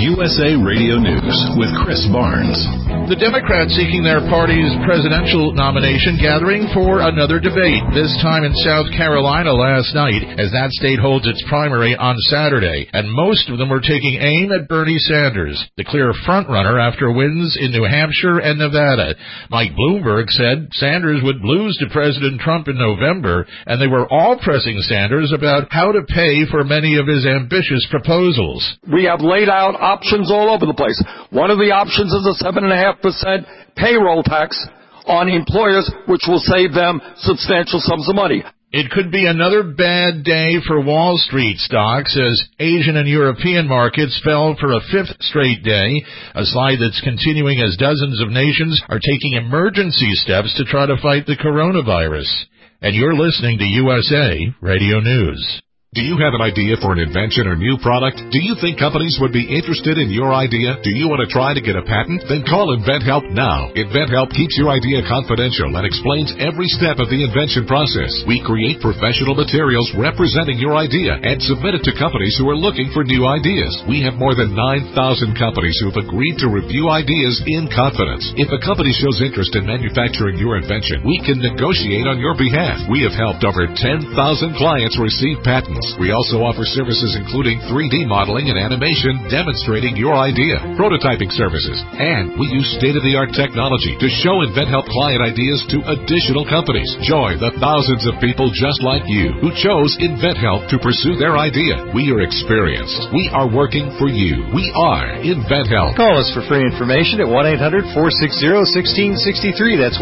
USA Radio News with Chris Barnes. The Democrats seeking their party's presidential nomination gathering for another debate, this time in South Carolina last night, as that state holds its primary on Saturday. And most of them were taking aim at Bernie Sanders, the clear frontrunner after wins in New Hampshire and Nevada. Mike Bloomberg said Sanders would lose to President Trump in November, and they were all pressing Sanders about how to pay for many of his ambitious proposals. We have laid out options all over the place. One of the options is a 7.5% payroll tax on employers, which will save them substantial sums of money. It could be another bad day for Wall Street stocks as Asian and European markets fell for a fifth straight day, a slide that's continuing as dozens of nations are taking emergency steps to try to fight the coronavirus. And you're listening to USA Radio News. Do you have an idea for an invention or new product? Do you think companies would be interested in your idea? Do you want to try to get a patent? Then call InventHelp now. InventHelp keeps your idea confidential and explains every step of the invention process. We create professional materials representing your idea and submit it to companies who are looking for new ideas. We have more than 9,000 companies who have agreed to review ideas in confidence. If a company shows interest in manufacturing your invention, we can negotiate on your behalf. We have helped over 10,000 clients receive patents. We also offer services including 3D modeling and animation demonstrating your idea, prototyping services, and we use state-of-the-art technology to show InventHelp client ideas to additional companies. Join the thousands of people just like you who chose InventHelp to pursue their idea. We are experienced. We are working for you. We are InventHelp. Call us for free information at 1-800-460-1663. That's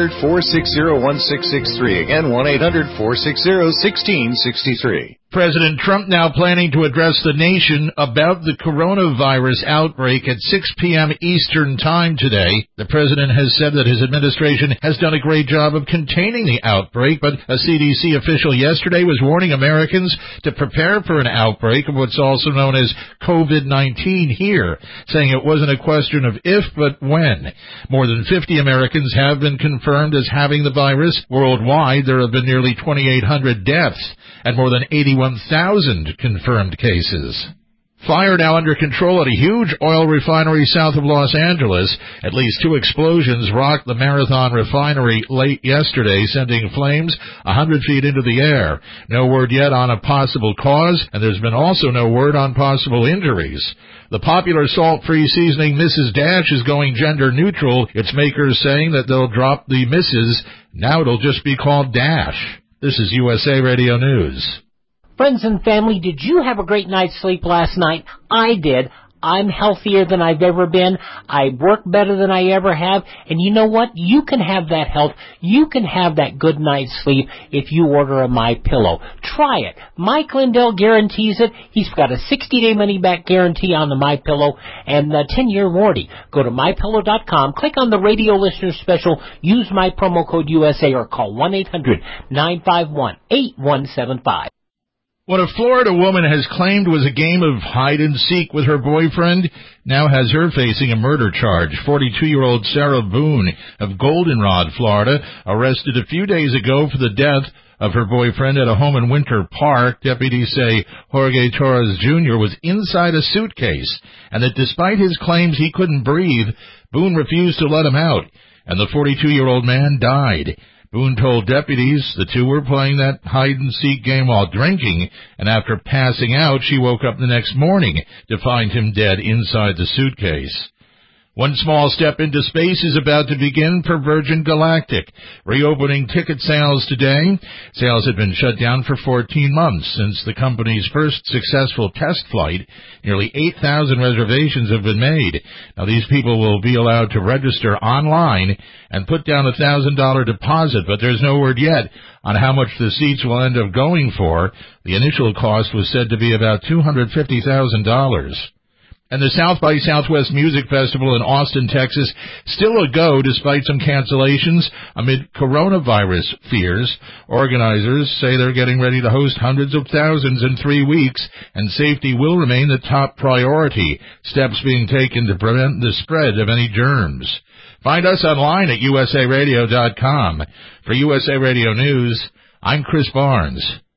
1-800-460-1663. Again, 1-800-460-1663. President Trump now planning to address the nation about the coronavirus outbreak at 6 p.m. Eastern Time today. The president has said that his administration has done a great job of containing the outbreak, but a CDC official yesterday was warning Americans to prepare for an outbreak of what's also known as COVID-19 here, saying it wasn't a question of if, but when. More than 50 Americans have been confirmed as having the virus. Worldwide, there have been nearly 2,800 deaths and more than 81,000 confirmed cases. Fire now under control at a huge oil refinery south of Los Angeles. At least 2 explosions rocked the Marathon refinery late yesterday, sending flames 100 feet into the air. No word yet on a possible cause, and there's been also no word on possible injuries. The popular salt-free seasoning Mrs. Dash is going gender neutral, its makers saying that they'll drop the Mrs. Now it'll just be called Dash. This is USA Radio News. Friends and family, did you have a great night's sleep last night? I did. I'm healthier than I've ever been. I work better than I ever have. And you know what? You can have that health. You can have that good night's sleep if you order a MyPillow. Try it. Mike Lindell guarantees it. He's got a 60-day money-back guarantee on the MyPillow and a 10-year warranty. Go to MyPillow.com, click on the radio listener special, use my promo code USA, or call 1-800-951-8175. What a Florida woman has claimed was a game of hide-and-seek with her boyfriend now has her facing a murder charge. 42-year-old Sarah Boone of Goldenrod, Florida, arrested a few days ago for the death of her boyfriend at a home in Winter Park. Deputies say Jorge Torres Jr. was inside a suitcase, and that despite his claims he couldn't breathe, Boone refused to let him out, and the 42-year-old man died. Boone told deputies the two were playing that hide-and-seek game while drinking, and after passing out, she woke up the next morning to find him dead inside the suitcase. One small step into space is about to begin for Virgin Galactic, reopening ticket sales today. Sales had been shut down for 14 months since the company's first successful test flight. Nearly 8,000 reservations have been made. Now, these people will be allowed to register online and put down a $1,000 deposit, but there's no word yet on how much the seats will end up going for. The initial cost was said to be about $250,000. And the South by Southwest Music Festival in Austin, Texas, still a go despite some cancellations amid coronavirus fears. Organizers say they're getting ready to host hundreds of thousands in 3 weeks, and safety will remain the top priority, steps being taken to prevent the spread of any germs. Find us online at usaradio.com. For USA Radio News, I'm Chris Barnes.